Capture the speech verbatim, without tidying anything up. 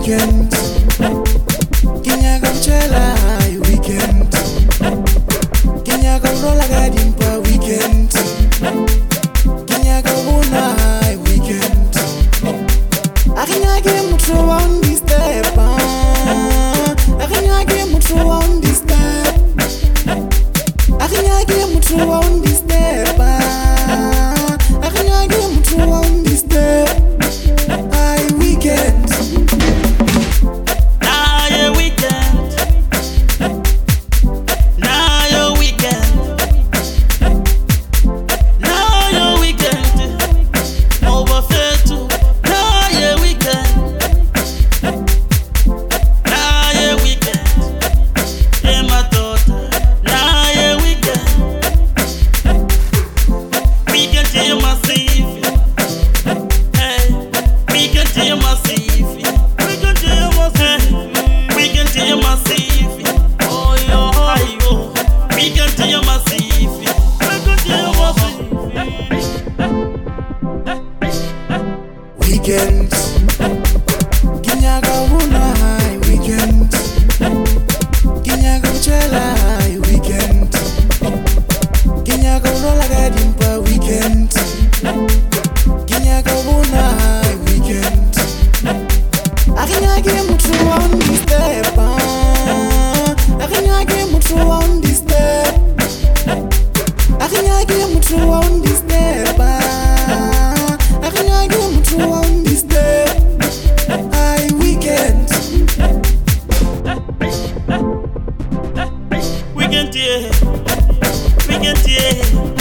weekend. Kinyaga mchela weekend. Kinyaga urola gadimpa weekend. Kinyaga una weekend. Akinyage mutro on this step. Akinyage mutro on this step. Akinyage mutro on this step. Akinyage mutro on this step. I weekend. Now your weekend. Now your weekend. Now your weekend. Over fair. Now your weekend. Now your weekend. Yeah, my daughter. Now your weekend. Weekend, yeah, massive. Hey, weekend, yeah, massive. Weekend, yeah, massive. Weekend, yeah, massive. Oh, yo, yo. Weekend, yeah, massive. Weekend, yeah, massive. Weekend. Kinyaga una weekend. Kinyaga mchela weekend. Kinyaga urola gadimpa weekend. Kinyaga una weekend. Akinyage mutro on this step. Akinyage mutro on this step. Akinyage mutro on this step. Akinyage mutro on this step. I weekend. Weekend, yeah. Weekend, yeah.